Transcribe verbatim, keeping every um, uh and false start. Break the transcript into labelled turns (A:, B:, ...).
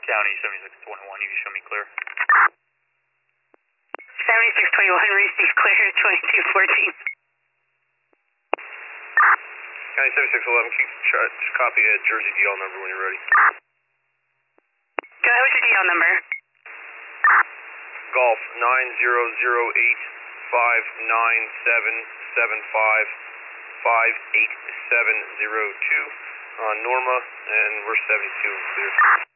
A: County seventy-six twenty-one, you can show me clear.
B: seventy-six twenty-one, receive clear, twenty-two fourteen.
C: County seventy-six eleven, can you try, just copy a Jersey D L number when you're ready?
B: Go ahead with your D L number.
C: Golf nine zero zero eight five nine seven seven five five eight seven zero two on Norma, and we're seventy-two and clear.